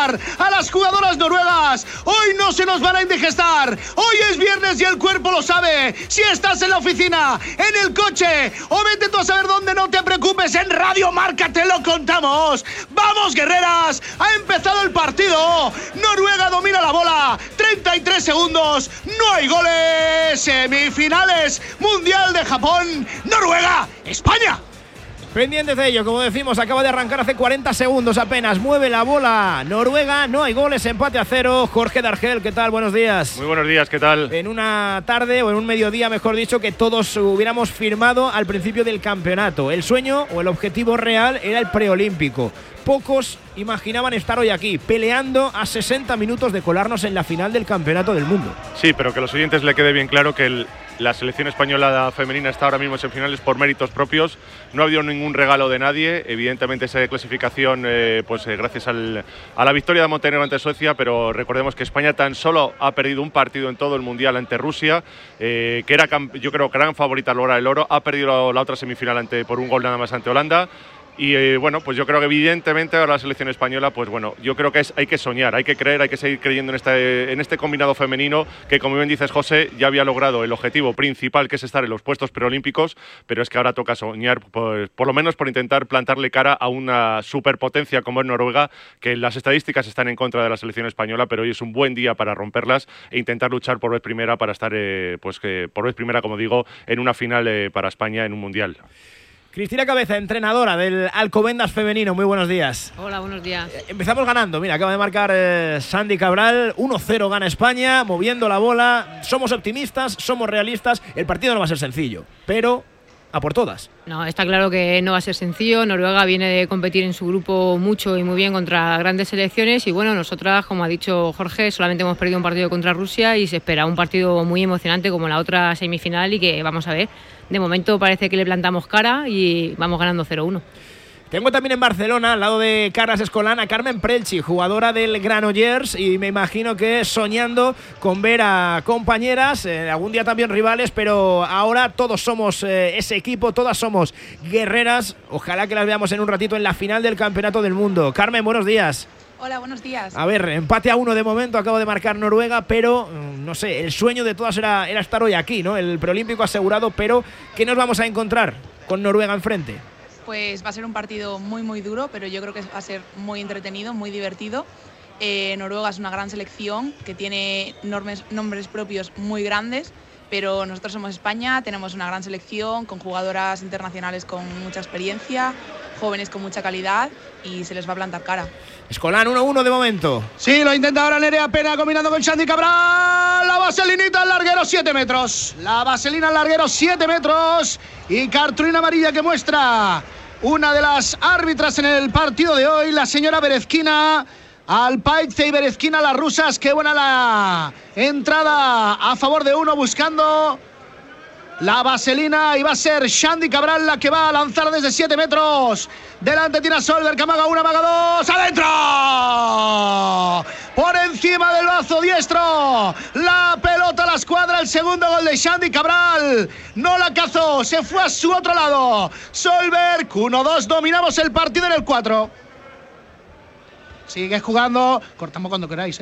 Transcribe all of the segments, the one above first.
felicitar a las jugadoras noruegas. Hoy no se nos van a indigestar. Hoy es viernes y el cuerpo lo sabe. Si estás en la oficina, en el coche o vete tú a saber dónde, no te preocupes, en Radio Marca te lo contamos. ¡Vamos, guerreras! Ha empezado el partido. Noruega domina la bola. 33 segundos. No hay goles. Semifinales. Mundial de Japón. Noruega. España. Pendientes de ello, como decimos, acaba de arrancar hace 40 segundos apenas. Mueve la bola Noruega, no hay goles, empate a 0. Jorge D'Argel, ¿qué tal? Buenos días. Muy buenos días, ¿qué tal? En una tarde o en un mediodía, mejor dicho, que todos hubiéramos firmado al principio del campeonato. El sueño o el objetivo real era el preolímpico. Pocos imaginaban estar hoy aquí, peleando a 60 minutos de colarnos en la final del Campeonato del Mundo. Sí, pero que a los oyentes le quede bien claro que la selección española femenina está ahora mismo en semifinales por méritos propios. No ha habido ningún regalo de nadie. Evidentemente esa clasificación gracias a la victoria de Montenegro ante Suecia, pero recordemos que España tan solo ha perdido un partido en todo el Mundial ante Rusia, que era, yo creo, gran favorita a lograr el oro. Ha perdido la otra semifinal por un gol nada más ante Holanda. Y bueno, pues yo creo que evidentemente ahora la selección española, pues bueno, yo creo que hay que soñar, hay que creer, hay que seguir creyendo en este combinado femenino que, como bien dices, José, ya había logrado el objetivo principal, que es estar en los puestos preolímpicos, pero es que ahora toca soñar, pues, por lo menos por intentar plantarle cara a una superpotencia como es Noruega, que las estadísticas están en contra de la selección española, pero hoy es un buen día para romperlas e intentar luchar por vez primera para estar, por vez primera, como digo, en una final para España en un Mundial. Cristina Cabeza, entrenadora del Alcobendas femenino, muy buenos días. Hola, buenos días. Empezamos ganando, mira, acaba de marcar Sandy Cabral, 1-0 gana España, moviendo la bola. Somos optimistas, somos realistas, el partido no va a ser sencillo, pero a por todas. No, está claro que no va a ser sencillo. Noruega viene de competir en su grupo mucho y muy bien contra grandes selecciones y bueno, nosotras, como ha dicho Jorge, solamente hemos perdido un partido contra Rusia y se espera un partido muy emocionante como la otra semifinal y que vamos a ver. De momento parece que le plantamos cara y vamos ganando 0-1. Tengo también en Barcelona, al lado de Carles Escolán, a Carmen Prelchi, jugadora del Granollers, y me imagino que soñando con ver a compañeras, algún día también rivales, pero ahora todos somos ese equipo, todas somos guerreras. Ojalá que las veamos en un ratito en la final del Campeonato del Mundo. Carmen, buenos días. Hola, buenos días. A ver, empate a 1 de momento, acabo de marcar Noruega, pero no sé, el sueño de todas era estar hoy aquí, ¿no? El preolímpico asegurado, pero ¿qué nos vamos a encontrar con Noruega enfrente? Pues va a ser un partido muy muy duro, pero yo creo que va a ser muy entretenido, muy divertido. Noruega es una gran selección que tiene nombres propios muy grandes, pero nosotros somos España, tenemos una gran selección con jugadoras internacionales con mucha experiencia, jóvenes con mucha calidad y se les va a plantar cara. Escolán, 1-1 de momento. Sí, lo intenta ahora Nerea Pena combinando con Sandy Cabral. La vaselinita al larguero, 7 metros. La vaselina al larguero, 7 metros. Y cartulina amarilla que muestra una de las árbitras en el partido de hoy, la señora Berezkina. Alpaize y Berezkina, las rusas. Qué buena la entrada a favor de uno, buscando la vaselina, y va a ser Sandy Cabral la que va a lanzar desde 7 metros. Delante Tina Solberg, que amaga 1, amaga 2, ¡adentro! Por encima del brazo diestro, la pelota a la escuadra, el segundo gol de Sandy Cabral. No la cazó, se fue a su otro lado. Solberg, 1-2, dominamos el partido en el 4. Sigue jugando, cortamos cuando queráis,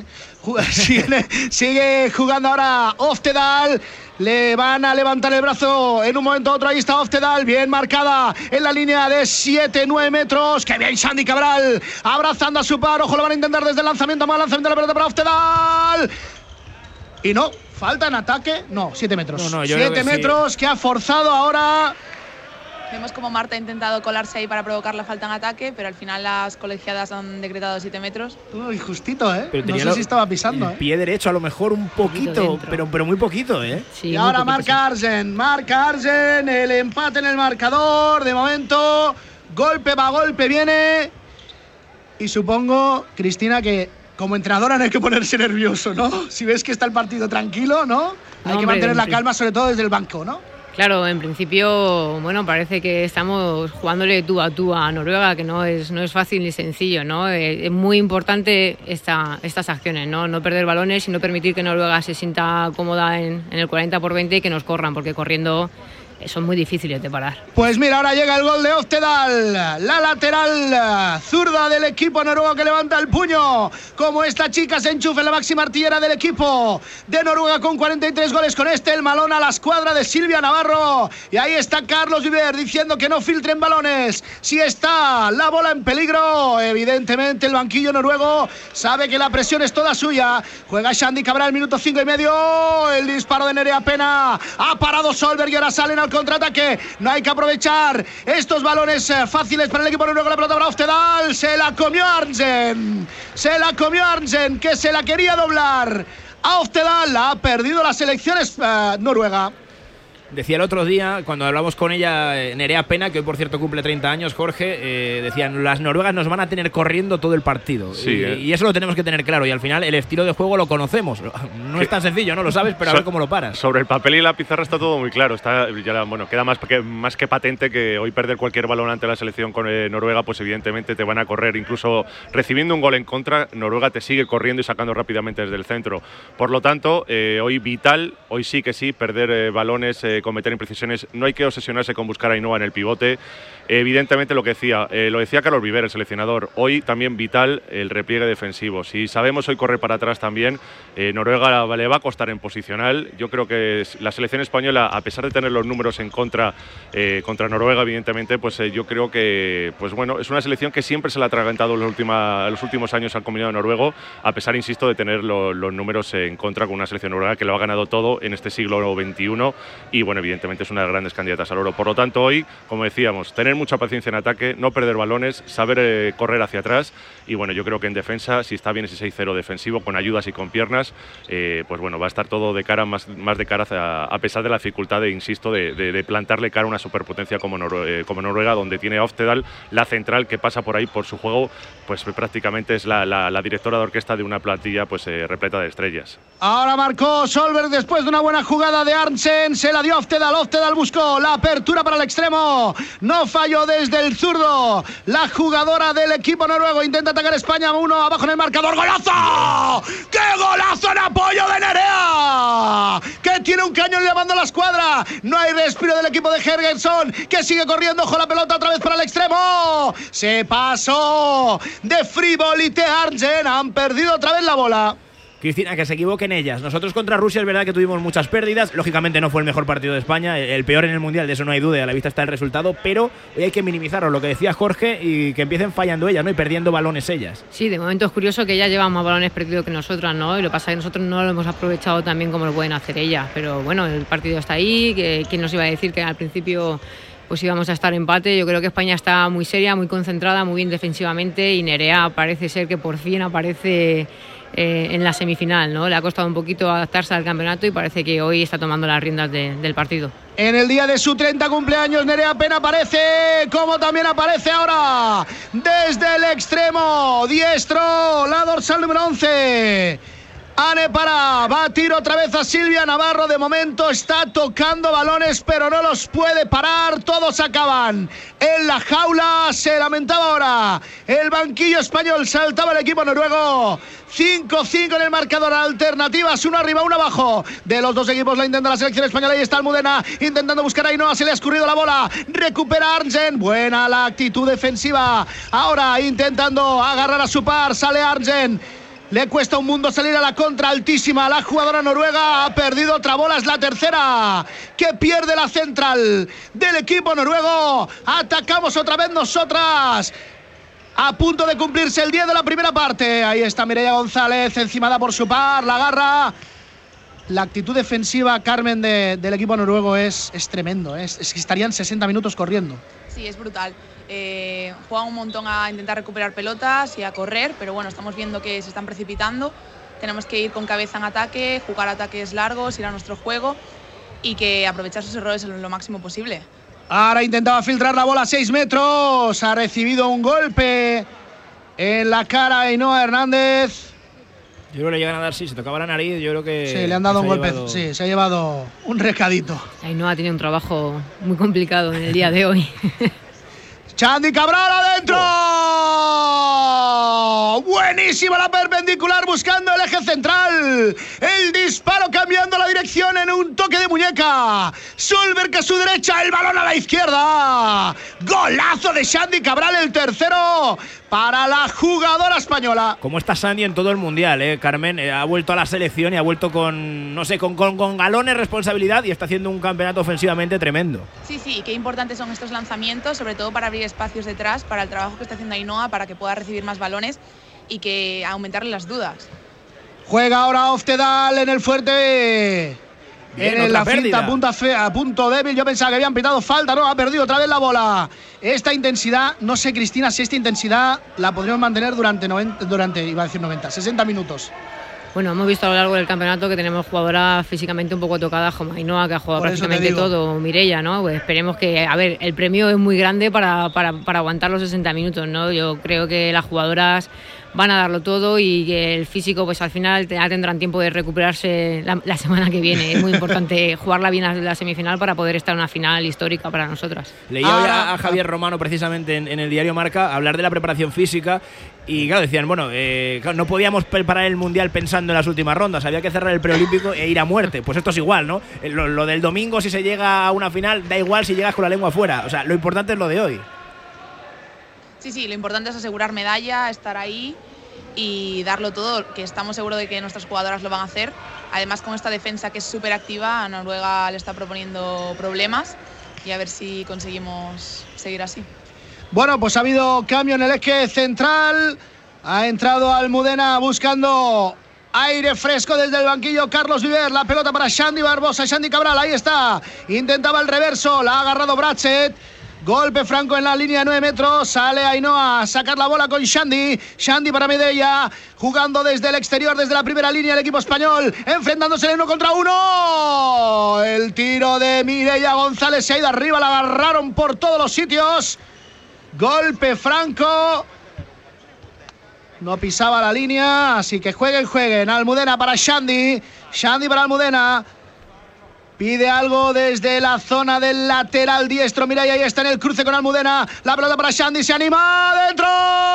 sigue jugando ahora Oftedal. Le van a levantar el brazo en un momento u otro. Ahí está Oftedal, bien marcada en la línea de 7-9 metros. ¡Qué bien Sandy Cabral! Abrazando a su par. Ojo, lo van a intentar desde el lanzamiento. Más lanzamiento de la pelota para Oftedal. Y no, falta en ataque. No, 7 metros. 7 metros sí, que ha forzado ahora. Vemos como Marta ha intentado colarse ahí para provocar la falta en ataque, pero al final las colegiadas han decretado 7 metros. Uy, justito, Pero no sé si estaba pisando, el pie derecho a lo mejor un poquito, pero muy poquito, Sí, y ahora marca Arjen, el empate en el marcador. De momento, golpe va, golpe viene. Y supongo, Cristina, que como entrenadora no hay que ponerse nervioso, ¿no? Si ves que está el partido tranquilo, ¿no? Hay que mantener la calma, sobre todo desde el banco, ¿no? Claro, en principio, bueno, parece que estamos jugándole tú a Noruega, que no es fácil ni sencillo, ¿no? Es muy importante estas acciones, ¿no? No perder balones y no permitir que Noruega se sienta cómoda en el 40 por 20 y que nos corran, porque corriendo son muy difíciles de parar. Pues mira, ahora llega el gol de Oftedal, la lateral zurda del equipo noruego que levanta el puño, como esta chica se enchufa en la máxima artillera del equipo de Noruega con 43 goles. Con el malón a la escuadra de Silvia Navarro, y ahí está Carlos Viver diciendo que no filtren balones si está la bola en peligro. Evidentemente el banquillo noruego sabe que la presión es toda suya. Juega Shandy Cabral, minuto 5 y medio, el disparo de Nerea Pena, ha parado Solberg y ahora salen al contraataque. No hay que aprovechar estos balones fáciles para el equipo noruego. La pelota para Oftedal, se la comió Arntzen, que se la quería doblar a Oftedal. Ha perdido las elecciones noruega. Decía el otro día, cuando hablamos con ella, Nerea Pena, que hoy por cierto cumple 30 años, Jorge, decían, las noruegas nos van a tener corriendo todo el partido. Sí, y eso lo tenemos que tener claro, y al final el estilo de juego lo conocemos. No es tan sencillo, ¿no? Lo sabes, pero a ver cómo lo paras. Sobre el papel y la pizarra está todo muy claro. Queda más que patente que hoy perder cualquier balón ante la selección con Noruega, pues evidentemente te van a correr. Incluso recibiendo un gol en contra, Noruega te sigue corriendo y sacando rápidamente desde el centro. Por lo tanto, hoy vital, hoy sí que sí, perder balones, cometer imprecisiones. No hay que obsesionarse con buscar a Ainhoa en el pivote. Evidentemente lo decía Carlos Viver, el seleccionador, hoy también vital el repliegue defensivo. Si sabemos hoy correr para atrás también, Noruega le va a costar en posicional. Yo creo que la selección española, a pesar de tener los números en contra Noruega, evidentemente, pues yo creo que es una selección que siempre se le ha atragantado los últimos años al combinado noruego, a pesar, insisto, de tener los números en contra con una selección noruega que lo ha ganado todo en este siglo XXI y evidentemente es una de las grandes candidatas al oro. Por lo tanto, hoy, como decíamos, tener mucha paciencia en ataque, no perder balones, saber correr hacia atrás y yo creo que en defensa, si está bien ese 6-0 defensivo, con ayudas y con piernas, va a estar todo de cara, más de cara a pesar de la dificultad, insisto, de plantarle cara a una superpotencia como Noruega, donde tiene a Oftedal, la central que pasa por ahí por su juego, pues prácticamente es la directora de orquesta de una plantilla repleta de estrellas. Ahora marcó Solberg después de una buena jugada de Arntzen, se la dio Oftedal buscó la apertura para el extremo, no falló desde el zurdo la jugadora del equipo noruego. Intenta atacar España, 1 abajo en el marcador. ¡Golazo! ¡Qué golazo en apoyo de Nerea! Que tiene un cañón llamando a la escuadra. No hay respiro del equipo de Hergensson, que sigue corriendo. Ojo la pelota otra vez para el extremo. Se pasó de frivolité Arntzen. Han perdido otra vez la bola. Cristina, que se equivoquen ellas. Nosotros contra Rusia es verdad que tuvimos muchas pérdidas. Lógicamente no fue el mejor partido de España, el peor en el Mundial, de eso no hay duda, a la vista está el resultado, pero hoy hay que minimizarlo, lo que decía Jorge, y que empiecen fallando ellas, ¿no? Y perdiendo balones ellas. Sí, de momento es curioso que ellas llevan más balones perdidos que nosotras, ¿no? Y lo que pasa es que nosotros no lo hemos aprovechado tan bien como lo pueden hacer ellas. Pero bueno, el partido está ahí, ¿quién nos iba a decir que al principio pues íbamos a estar empate? Yo creo que España está muy seria, muy concentrada, muy bien defensivamente, y Nerea parece ser que por fin aparece en la semifinal, ¿no? Le ha costado un poquito adaptarse al campeonato y parece que hoy está tomando las riendas del partido. En el día de su 30 cumpleaños, Nerea Pena aparece, como también aparece ahora desde el extremo diestro, la dorsal número 11. Ane Pará, va a tiro otra vez a Silvia Navarro. De momento está tocando balones, pero no los puede parar. Todos acaban en la jaula. Se lamentaba ahora el banquillo español. Saltaba el equipo noruego. 5-5 en el marcador. Alternativas, 1 arriba, 1 abajo. De los dos equipos la intenta la selección española. Ahí está Almudena intentando buscar a Ainhoa. Se le ha escurrido la bola. Recupera Arntzen. Buena la actitud defensiva. Ahora intentando agarrar a su par. Sale Arntzen. Le cuesta un mundo salir a la contra altísima. La jugadora noruega ha perdido otra bola. Es la tercera que pierde la central del equipo noruego. Atacamos otra vez nosotras. A punto de cumplirse el 10 de la primera parte. Ahí está Mireia González, encimada por su par. La agarra. La actitud defensiva, Carmen, del equipo noruego es tremendo. Es que estarían 60 minutos corriendo. Sí, es brutal. Juegan un montón a intentar recuperar pelotas y a correr, pero bueno, estamos viendo que se están precipitando. Tenemos que ir con cabeza en ataque, jugar ataques largos, ir a nuestro juego y que aprovechar sus errores lo máximo posible. Ahora intentaba filtrar la bola a 6 metros. Ha recibido un golpe en la cara a Ainhoa Hernández. Yo creo que le llegan a dar, sí, se tocaba la nariz, yo creo que... Sí, le han dado un golpe, sí, se ha llevado un recadito. Ainhoa tiene un trabajo muy complicado en el día de hoy. Shandy Cabral adentro. Alberguero. Buenísima la perpendicular buscando el eje central. El disparo cambiando la dirección en un toque de muñeca. Solberg a su derecha, el balón a la izquierda. Golazo de Sandy Cabral, el tercero para la jugadora española. ¿Cómo está Sandy en todo el mundial, Carmen? Ha vuelto a la selección y ha vuelto con, no sé, con galones, responsabilidad, y está haciendo un campeonato ofensivamente tremendo. Sí, qué importantes son estos lanzamientos, sobre todo para abrir espacios detrás, para el trabajo que está haciendo Ainhoa, para que pueda recibir más balones y que aumentarle las dudas. Juega ahora Oftedal en el fuerte. Bien, en la cinta a punto débil. Yo pensaba que habían pitado falta, no, ha perdido otra vez la bola. Esta intensidad, no sé, Cristina, si esta intensidad la podríamos mantener durante 60 minutos. Bueno, hemos visto a lo largo del campeonato que tenemos jugadoras físicamente un poco tocadas, como Ainhoa, que ha jugado prácticamente todo, Mireia, ¿no? Pues esperemos que, a ver, el premio es muy grande para aguantar los 60 minutos, ¿no? Yo creo que las jugadoras van a darlo todo y que el físico, pues al final ya tendrán tiempo de recuperarse la semana que viene. Es muy importante jugarla bien a la semifinal para poder estar en una final histórica para nosotras. Leía hoy a Javier Romano precisamente en el diario Marca hablar de la preparación física y claro, decían, bueno, no podíamos preparar el Mundial pensando en las últimas rondas, había que cerrar el preolímpico e ir a muerte. Pues esto es igual, ¿no? Lo del domingo, si se llega a una final, da igual si llegas con la lengua afuera. O sea, lo importante es lo de hoy. Sí, lo importante es asegurar medalla, estar ahí y darlo todo, que estamos seguros de que nuestras jugadoras lo van a hacer. Además, con esta defensa que es súper activa, a Noruega le está proponiendo problemas y a ver si conseguimos seguir así. Bueno, pues ha habido cambio en el eje central. Ha entrado Almudena buscando aire fresco desde el banquillo. Carlos Viver, la pelota para Sandy Barbosa, Sandy Cabral, ahí está. Intentaba el reverso, la ha agarrado Bratchet. Golpe franco en la línea de 9 metros. Sale Ainhoa a sacar la bola con Sandy. Sandy para Mireia. Jugando desde el exterior, desde la primera línea el equipo español. Enfrentándose en 1 contra 1. El tiro de Mireia González se ha ido arriba. La agarraron por todos los sitios. Golpe franco. No pisaba la línea. Así que jueguen. Almudena para Sandy. Sandy para Almudena. Pide algo desde la zona del lateral diestro. Mira, ahí está en el cruce con Almudena. La pelota para Sandy, se anima adentro.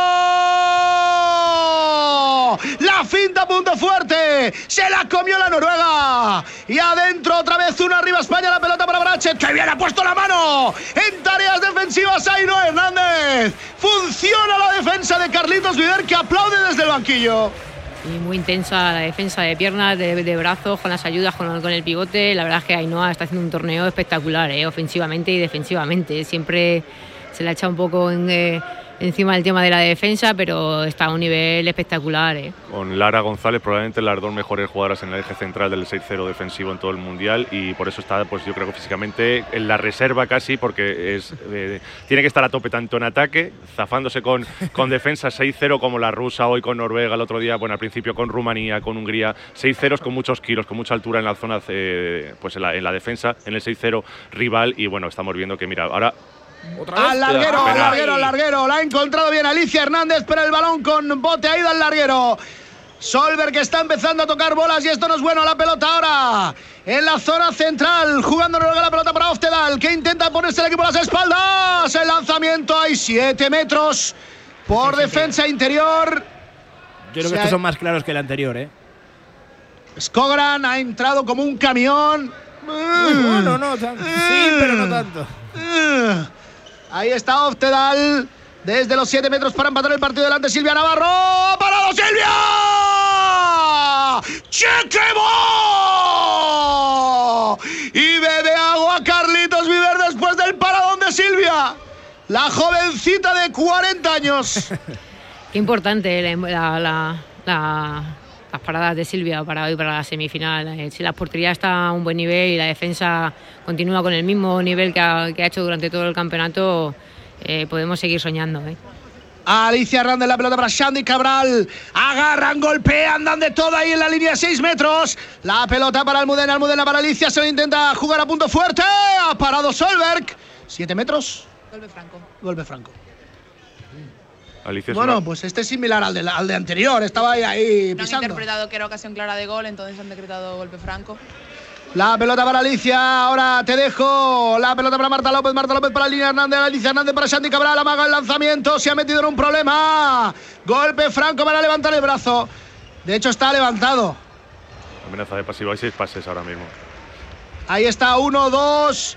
La finta, punto fuerte. Se la comió la Noruega. Y adentro otra vez, uno arriba España. La pelota para Bratchet, que bien ha puesto la mano. En tareas defensivas, Ainhoa Hernández. Funciona la defensa de Carlitos Viver, que aplaude desde el banquillo. Y muy intensa la defensa de piernas, de brazos, con las ayudas, con el pivote. La verdad es que Ainhoa está haciendo un torneo espectacular, ofensivamente y defensivamente. Siempre se le ha echado un poco encima del tema de la defensa, pero está a un nivel espectacular. Con Lara González, probablemente las dos mejores jugadoras en el eje central del 6-0 defensivo en todo el Mundial, y por eso está, pues yo creo que físicamente en la reserva casi, porque tiene que estar a tope tanto en ataque, zafándose con defensa 6-0 como la rusa hoy con Noruega, el otro día, bueno, al principio con Rumanía, con Hungría, 6-0 con muchos kilos, con mucha altura en la zona, pues en la defensa, en el 6-0 rival, y bueno, estamos viendo que, mira, ahora al larguero, la ha encontrado bien Alicia Hernández, pero el balón con bote ha ido al larguero. Solberg, que está empezando a tocar bolas, y esto no es bueno. La pelota ahora en la zona central, jugando Noruega, la pelota para Oftedal, que intenta ponerse el equipo a las espaldas. El lanzamiento, hay 7 metros por defensa interior. Yo creo que estos son más claros que el anterior, Skogran ha entrado como un camión. Bueno, no, sí, pero no tanto. Ahí está Oftedal desde los 7 metros para empatar el partido. Delante Silvia Navarro. ¡Ha parado Silvia! ¡Chequebo! Y bebe agua Carlitos Viver después del paradón de Silvia. La jovencita de 40 años. Qué importante las paradas de Silvia para hoy, para la semifinal. Si la portería está a un buen nivel y la defensa continúa con el mismo nivel que ha hecho durante todo el campeonato, podemos seguir soñando. Alicia Hernández, la pelota para Sandy Cabral. Agarran, golpean, dan de todo ahí en la línea, 6 metros. La pelota para Almudena para Alicia. Se lo intenta jugar a punto fuerte. Ha parado Solberg. 7 metros. Golpe franco. Alicia, bueno, pues este es similar al de anterior. Estaba ahí pisando. No han interpretado que era ocasión clara de gol, entonces han decretado golpe franco. La pelota para Alicia, ahora te dejo. La pelota para Marta López para Alicia Hernández, Alicia Hernández para Sandy Cabral, amaga el lanzamiento, se ha metido en un problema. Golpe franco para levantar el brazo. De hecho está levantado. Amenaza de pasivo, hay 6 pases ahora mismo. Ahí está, 1, 2.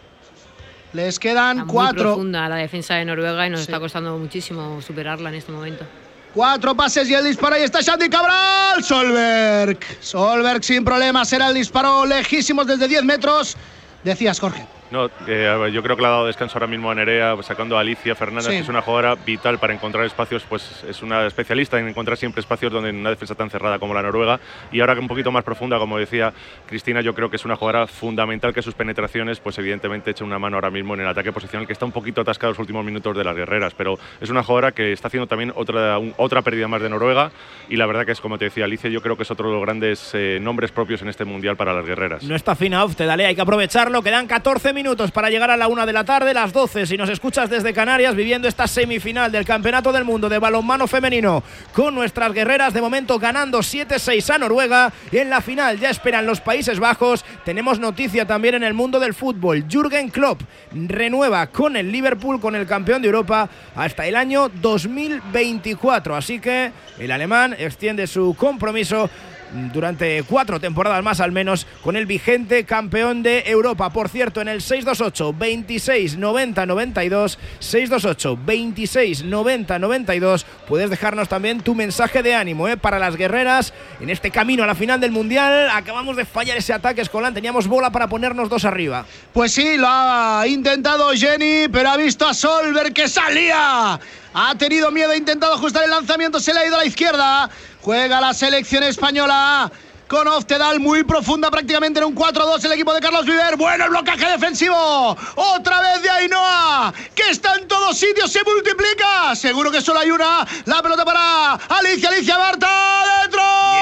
Les quedan 4. Muy profunda la defensa de Noruega y nos está costando muchísimo superarla en este momento. 4 pases y el disparo. Ahí está Sandy Cabral. Solberg sin problemas. Era el disparo lejísimos desde 10 metros. Decías, Jorge. No, yo creo que le ha dado descanso ahora mismo a Nerea, sacando a Alicia Fernández, que es una jugadora vital para encontrar espacios, pues es una especialista en encontrar siempre espacios donde una defensa tan cerrada como la noruega, y ahora que un poquito más profunda, como decía Cristina, yo creo que es una jugadora fundamental, que sus penetraciones, pues evidentemente echa una mano ahora mismo en el ataque posicional, que está un poquito atascado los últimos minutos de las guerreras, pero es una jugadora que está haciendo también otra pérdida más de Noruega, y la verdad que es, como te decía Alicia, yo creo que es otro de los grandes nombres propios en este mundial para las guerreras. No está fina Ofte, dale, hay que aprovecharlo, quedan 14 minutos para llegar a la 1 de la tarde, las 12 si nos escuchas desde Canarias, viviendo esta semifinal del Campeonato del Mundo de balonmano femenino con nuestras guerreras, de momento ganando 7-6 a Noruega, y en la final ya esperan los Países Bajos. Tenemos noticia también en el mundo del fútbol. Jürgen Klopp renueva con el Liverpool, con el campeón de Europa, hasta el año 2024, así que el alemán extiende su compromiso durante 4 temporadas más al menos con el vigente campeón de Europa. Por cierto, en el 628 26 90 92 628 26 90 92 puedes dejarnos también tu mensaje de ánimo para las guerreras en este camino a la final del Mundial. Acabamos de fallar ese ataque, Escolán, teníamos bola para ponernos 2 arriba. Pues sí, lo ha intentado Jenny, pero ha visto a Solberg que salía. Ha tenido miedo, ha intentado ajustar el lanzamiento, se le ha ido a la izquierda. Juega la selección española con Oftedal, muy profunda, prácticamente en un 4-2 el equipo de Carlos Viver. Bueno, el blocaje defensivo. Otra vez de Ainhoa, que está en todos sitios, se multiplica. Seguro que solo hay una. La pelota para Alicia Marta, dentro.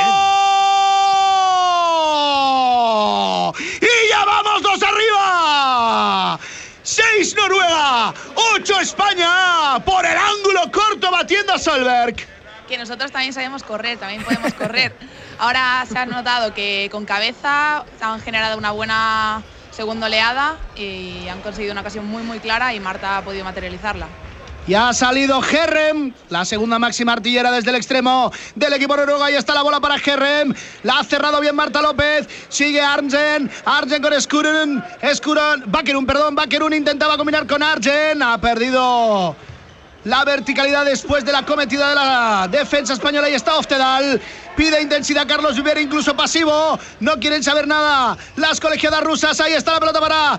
Bien. Y ya vamos 2 arriba. 6 Noruega, 8 España, por el ángulo corto batiendo a Solberg. Que nosotros también sabemos correr, también podemos correr. Ahora se ha notado que con cabeza han generado una buena segunda oleada y han conseguido una ocasión muy clara, y Marta ha podido materializarla. Ya ha salido Herrem, la segunda máxima artillera desde el extremo del equipo noruego. Ahí está la bola para Herrem. La ha cerrado bien Marta López. Sigue Arntzen con Bakerun intentaba combinar con Arntzen. Ha perdido la verticalidad después de la cometida de la defensa española. Y está Oftedal. Pide intensidad Carlos Viver, incluso pasivo. No quieren saber nada las colegiadas rusas. Ahí está la pelota para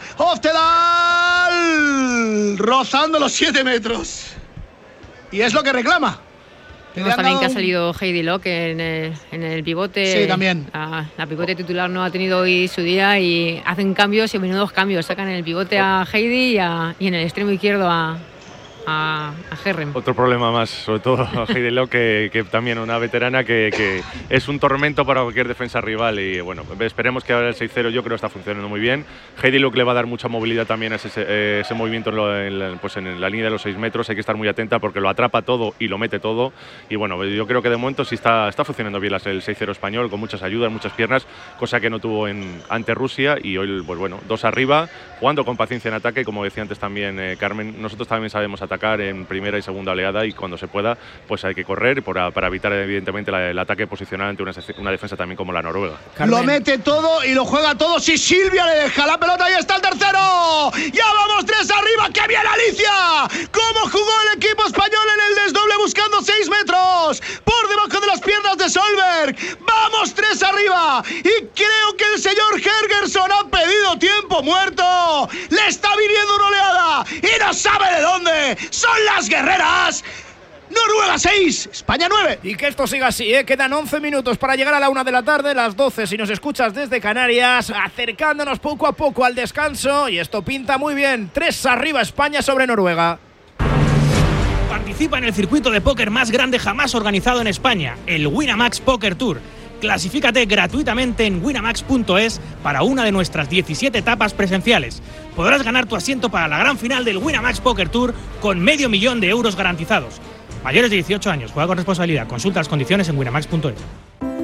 Oftedal, rozando los 7 metros. Y es lo que reclama. Vemos también que ha salido Heidi Locke en el pivote. Sí, también. La pivote titular no ha tenido hoy su día y hacen cambios, y menudos cambios. Sacan en el pivote a Heidi y en el extremo izquierdo a Herrem. Otro problema más, sobre todo a Heidi Locke, que también una veterana que es un tormento para cualquier defensa rival, y bueno, esperemos que ahora el 6-0 yo creo que está funcionando muy bien. Heidi Locke le va a dar mucha movilidad también a ese movimiento en la línea de los 6 metros. Hay que estar muy atenta porque lo atrapa todo y lo mete todo, y bueno, yo creo que de momento sí está funcionando bien el 6-0 español, con muchas ayudas, muchas piernas, cosa que no tuvo ante Rusia, y hoy, pues bueno, 2 arriba, jugando con paciencia en ataque, como decía antes también Carmen. Nosotros también sabemos atacar en primera y segunda oleada, y cuando se pueda pues hay que correr para evitar evidentemente el ataque posicional ante una defensa también como la noruega. Carmen. Lo mete todo y lo juega todo. Si Silvia le deja la pelota, ahí está el tercero. Ya vamos 3 arriba. ¡Qué bien Alicia! ¿Cómo jugó el equipo español en el desdoble buscando 6 metros por debajo de las piernas de Solberg? Vamos 3 arriba, y creo que el señor Hergersson ha pedido tiempo muerto. Le está viniendo una oleada y no sabe de dónde. Son las guerreras. Noruega 6, España 9. Y que esto siga así, quedan 11 minutos para llegar a la 1 de la tarde, las 12 si nos escuchas desde Canarias, acercándonos poco a poco al descanso, y esto pinta muy bien. 3 arriba España sobre Noruega. Participa en el circuito de póker más grande jamás organizado en España, el Winamax Poker Tour. Clasifícate gratuitamente en winamax.es para una de nuestras 17 etapas presenciales. Podrás ganar tu asiento para la gran final del Winamax Poker Tour con $500.000 de euros garantizados. Mayores de 18 años, juega con responsabilidad. Consulta las condiciones en winamax.es.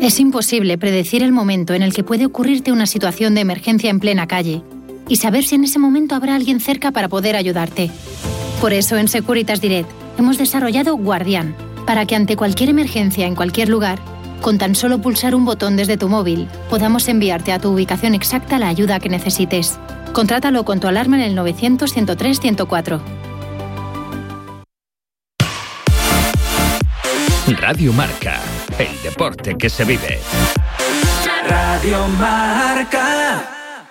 Es imposible predecir el momento en el que puede ocurrirte una situación de emergencia en plena calle y saber si en ese momento habrá alguien cerca para poder ayudarte. Por eso en Securitas Direct hemos desarrollado Guardián, para que ante cualquier emergencia en cualquier lugar, con tan solo pulsar un botón desde tu móvil, podamos enviarte a tu ubicación exacta la ayuda que necesites. Contrátalo con tu alarma en el 900-103-104. Radio Marca, el deporte que se vive. Radio Marca.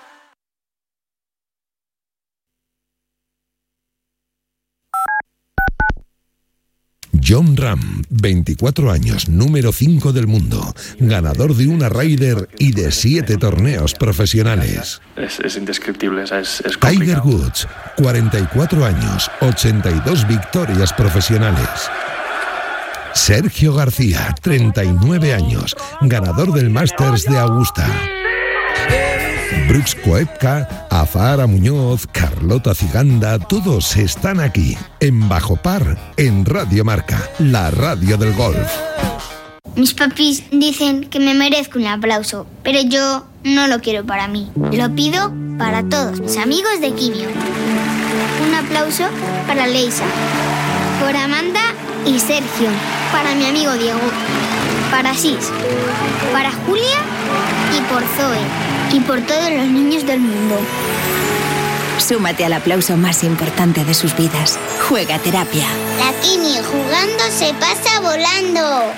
Jon Rahm, 24 años, número 5 del mundo, ganador de una Ryder y de 7 torneos profesionales. Es indescriptible, es Tiger Woods, 44 años, 82 victorias profesionales. Sergio García, 39 años, ganador del Masters de Augusta. Brooks Koepka, Azahara Muñoz, Carlota Ciganda, todos están aquí, en Bajo Par, en Radio Marca, la radio del golf. Mis papis dicen que me merezco un aplauso, pero yo no lo quiero para mí. Lo pido para todos mis amigos de Quimio. Un aplauso para Leisa, por Amanda y Sergio, para mi amigo Diego, para Sis, para Julia y por Zoe. Y por todos los niños del mundo. Súmate al aplauso más importante de sus vidas. Juega Terapia. La Kimi jugando se pasa volando.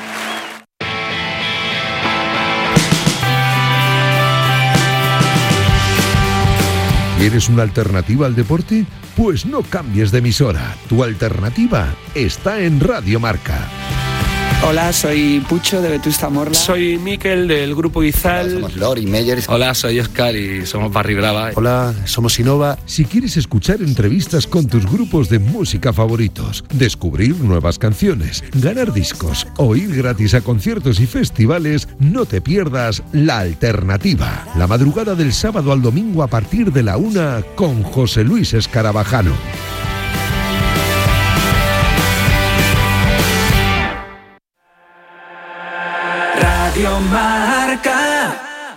¿Quieres una alternativa al deporte? Pues no cambies de emisora. Tu alternativa está en Radio Marca. Hola, soy Pucho de Vetusta Morla. Soy Miquel del Grupo Izal. Hola, somos Lori Meyer. Hola, soy Oscar y somos Barry Brava. Hola, somos Innova. Si quieres escuchar entrevistas con tus grupos de música favoritos, descubrir nuevas canciones, ganar discos o ir gratis a conciertos y festivales, no te pierdas La Alternativa. La madrugada del sábado al domingo a partir de la 1 con José Luis Escarabajano. Radio Marca.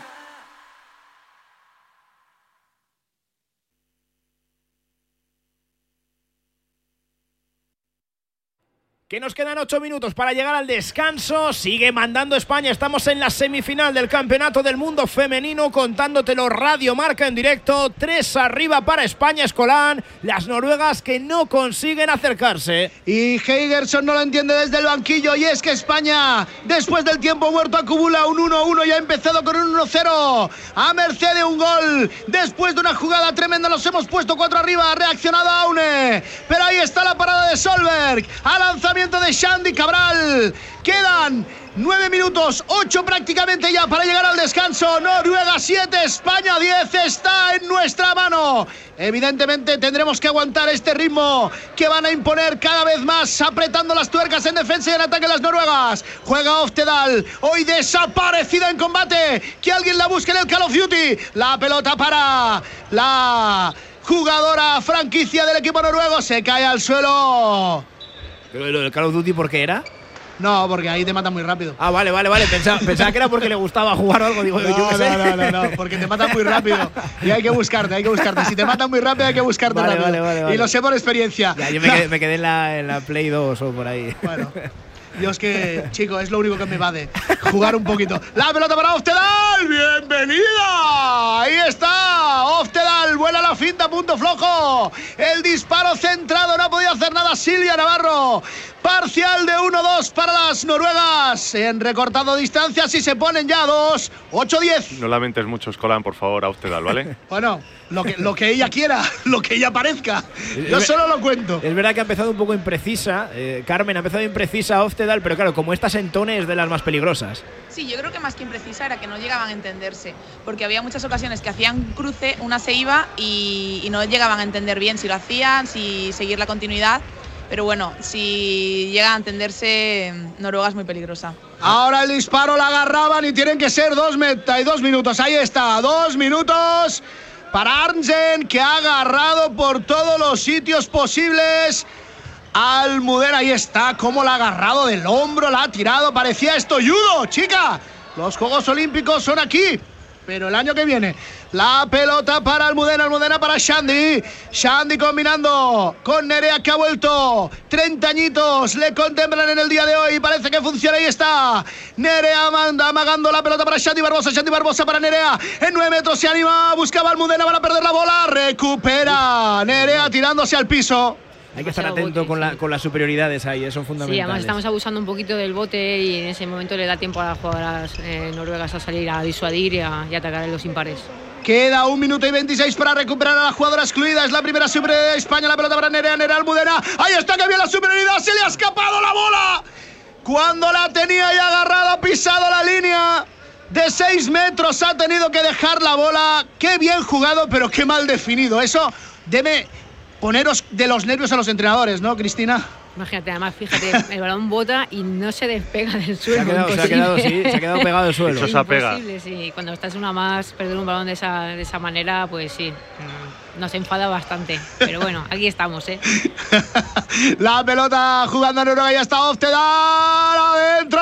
Que nos quedan 8 minutos para llegar al descanso. Sigue mandando España. Estamos en la semifinal del Campeonato del Mundo Femenino, contándotelo Radio Marca en directo. 3 arriba para España, Escolán. Las noruegas que no consiguen acercarse. Y Heigerson no lo entiende desde el banquillo. Y es que España, después del tiempo muerto, acumula un 1-1 y ha empezado con un 1-0. A merced de un gol. Después de una jugada tremenda, nos hemos puesto 4 arriba. Ha reaccionado Aune. Pero ahí está la parada de Solberg. Ha lanzado de Shandy Cabral. Quedan 9 minutos, 8 prácticamente ya para llegar al descanso. Noruega 7, España 10. Está en nuestra mano. Evidentemente tendremos que aguantar este ritmo que van a imponer cada vez más, apretando las tuercas en defensa y en ataque las noruegas. Juega Oftedal, hoy desaparecida en combate. Que alguien la busque en el Call of Duty. La pelota para la jugadora franquicia del equipo noruego. Se cae al suelo. ¿Pero el Call of Duty por qué era? No, porque ahí te matan muy rápido. Ah, vale. Pensaba que era porque le gustaba jugar o algo. Digo, no, porque te matan muy rápido. Y hay que buscarte. Si te matan muy rápido, hay que buscarte rápido. Vale. Y lo sé por experiencia. Ya, yo me quedé en la Play 2 o por ahí. Bueno. Yo es que, chico, es lo único que me va de jugar un poquito. La pelota para Oftedal. ¡Bienvenida! Ahí está. Oftedal vuela la finta, punto flojo. El disparo centrado, no ha podido hacer nada Silvia Navarro. Parcial de 1-2 para las noruegas. En recortado distancias y se ponen ya 2, 8-10. No lamentes mucho, Escolán, por favor, a Oftedal, ¿vale? Bueno, lo que ella quiera, lo que ella parezca. Yo solo lo cuento. Es verdad que ha empezado un poco imprecisa. Carmen ha empezado imprecisa Oftedal, pero claro, como esta Sentone es de las más peligrosas. Sí, yo creo que más que imprecisa era que no llegaban a entenderse, porque había muchas ocasiones que hacían cruce, una se iba y no llegaban a entender bien si lo hacían, si seguir la continuidad. Pero bueno, si llegan a entenderse, Noruega es muy peligrosa. Ahora el disparo la agarraban y tienen que ser 2 minutos. Ahí está, 2 minutos para Arntzen, que ha agarrado por todos los sitios posibles. Almudena, ahí está, cómo la ha agarrado del hombro, la ha tirado. Parecía esto judo, chica. Los Juegos Olímpicos son aquí, pero el año que viene. La pelota para Almudena para Xandi. Xandi combinando con Nerea, que ha vuelto. 30 añitos le contemplan en el día de hoy. Parece que funciona, ahí está. Nerea manda, amagando la pelota para Xandi Barbosa para Nerea. En 9 metros se anima, buscaba Almudena, van a perder la bola. Recupera Nerea tirándose al piso. Hay que estar atento con las superioridades ahí, son fundamentales. Sí, además estamos abusando un poquito del bote y en ese momento le da tiempo a las jugadoras noruegas a salir a disuadir y atacar en los impares. Queda 1 minuto y 26 para recuperar a la jugadora excluida. Es la primera superioridad de España. La pelota para Nerea Almudena. Ahí está, que bien la superioridad. Se le ha escapado la bola. Cuando la tenía ya agarrada, ha pisado la línea de 6 metros. Ha tenido que dejar la bola. Qué bien jugado, pero qué mal definido. Eso debe poneros de los nervios a los entrenadores, ¿no, Cristina? Imagínate, además, fíjate, el balón bota y no se despega del suelo. Se ha quedado pegado al suelo. Eso se apega. Sí. Cuando estás en una más, perder un balón de esa manera, pues sí, nos enfada bastante. Pero bueno, aquí estamos, ¿eh? La pelota jugando a Noruega, ya está Oftedal adentro.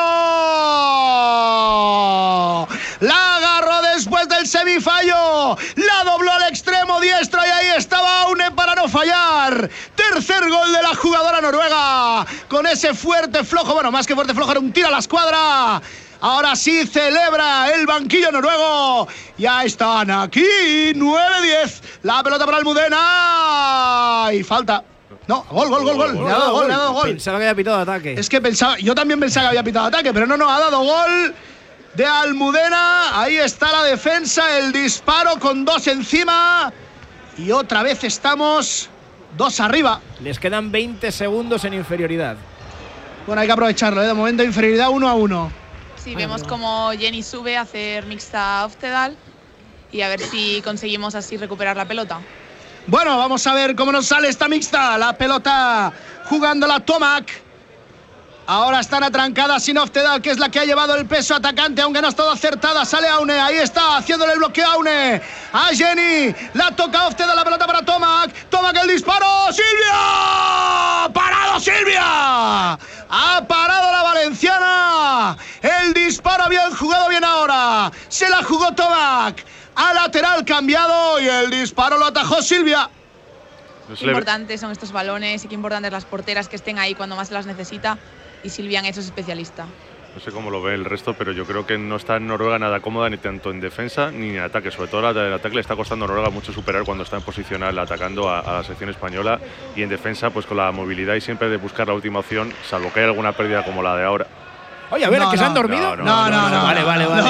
La agarró después del semifallo. La dobló al extremo diestro y ahí estaba Aune para no fallar. Tercer gol de la jugadora noruega. Con ese fuerte flojo, bueno, más que fuerte flojo, era un tiro a la escuadra. Ahora sí celebra el banquillo noruego. Ya están aquí, 9-10. La pelota para Almudena. Y falta. No, gol. Le ha dado gol. Pensaba que había pitado ataque. Es que yo también pensaba que había pitado ataque, pero no, ha dado gol de Almudena. Ahí está la defensa, el disparo con 2 encima. Y otra vez estamos 2 arriba. Les quedan 20 segundos en inferioridad. Bueno, hay que aprovecharlo, ¿eh? De momento inferioridad 1-1. Sí, vemos como Jenny sube a hacer mixta Oftedal y a ver si conseguimos así recuperar la pelota. Bueno, vamos a ver cómo nos sale esta mixta. La pelota jugando la Tomac. Ahora están atrancadas sin Oftedal, que es la que ha llevado el peso atacante, aunque no ha estado acertada. Sale Aune, ahí está, haciéndole el bloqueo a Aune. A Jenny, la toca Oftedal, la pelota para Tomac. Tomac, el disparo, ¡Silvia! ¡Parado, Silvia! Ha parado la valenciana. El disparo bien jugado, bien ahora. Se la jugó Tomac. A lateral cambiado y el disparo lo atajó Silvia. Qué importantes son estos balones y qué importantes las porteras que estén ahí cuando más se las necesita. Y Silvia en eso es especialista. No sé cómo lo ve el resto, pero yo creo que no está en Noruega nada cómoda ni tanto en defensa ni en ataque. Sobre todo el ataque le está costando a Noruega mucho superar cuando está en posicional atacando a la selección española, y en defensa pues con la movilidad y siempre de buscar la última opción, salvo que haya alguna pérdida como la de ahora. Oye, a ver, ¿que se han dormido? No. Vale.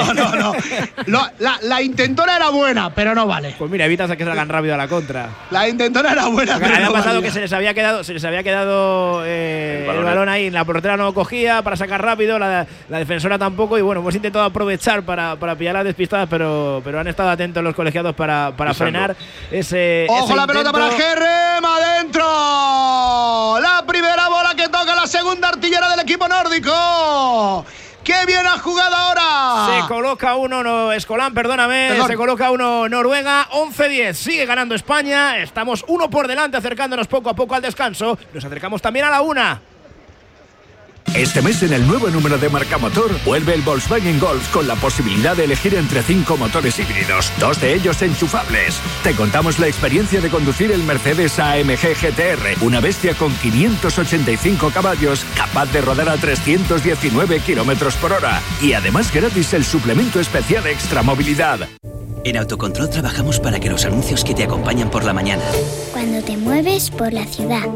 No. La intentona era buena, pero no vale. Pues mira, evitas a que salgan rápido a la contra. La intentona era buena, pero había no pasado valía. que se les había quedado el balón ahí, la portera no cogía para sacar rápido, la defensora tampoco, y bueno, hemos intentado aprovechar para pillar las despistadas, pero han estado atentos los colegiados para frenar ese ¡Ojo, ese la pelota para Gerrem! ¡Adentro! La primera bola que toca la segunda artillera del equipo nórdico. ¡Qué bien ha jugado ahora! Se coloca uno, se coloca uno Noruega, 11-10, sigue ganando España, estamos 1 por delante, acercándonos poco a poco al descanso, nos acercamos también a la 1. Este mes en el nuevo número de Marcamotor vuelve el Volkswagen Golf con la posibilidad de elegir entre 5 motores híbridos, 2 de ellos enchufables. Te contamos la experiencia de conducir el Mercedes AMG GTR, una bestia con 585 caballos, capaz de rodar a 319 kilómetros por hora. Y además gratis el suplemento especial Extra Movilidad. En Autocontrol trabajamos para que los anuncios que te acompañan por la mañana, Cuando te mueves por la ciudad,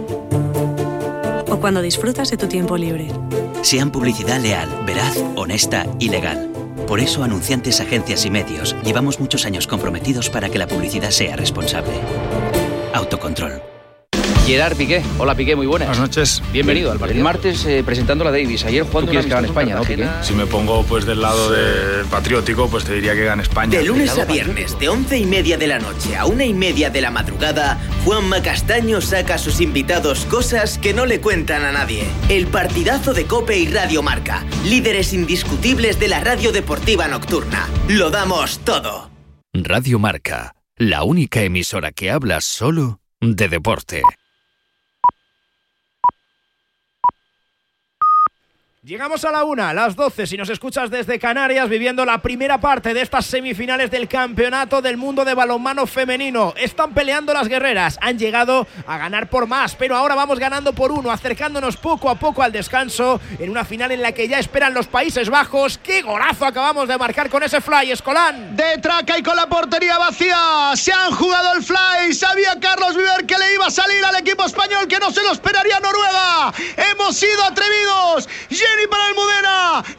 o cuando disfrutas de tu tiempo libre, sean publicidad leal, veraz, honesta y legal. Por eso, anunciantes, agencias y medios, llevamos muchos años comprometidos para que la publicidad sea responsable. Autocontrol. Gerard Piqué. Hola Piqué, muy buenas. Buenas noches. Bienvenido al partido. El martes presentando la Davis, ayer jugando. ¿Tú quieres que gane España, no, Piqué? Si me pongo pues del lado del patriótico, pues te diría que gane España. De lunes a viernes, de 11:30 de la noche a 1:30 de la madrugada, Juanma Castaño saca a sus invitados cosas que no le cuentan a nadie. El partidazo de COPE y Radio Marca, líderes indiscutibles de la radio deportiva nocturna. Lo damos todo. Radio Marca, la única emisora que habla solo de deporte. Llegamos a la 1, las 12, si nos escuchas desde Canarias, viviendo la primera parte de estas semifinales del Campeonato del Mundo de Balonmano Femenino. Están peleando las guerreras, han llegado a ganar por más, pero ahora vamos ganando por 1, acercándonos poco a poco al descanso, en una final en la que ya esperan los Países Bajos. ¡Qué golazo acabamos de marcar con ese fly, Escolán! De traca y con la portería vacía, se han jugado el fly, sabía Carlos Viver que le iba a salir al equipo español, que no se lo esperaría Noruega. Hemos sido atrevidos. Jenny para Almudena.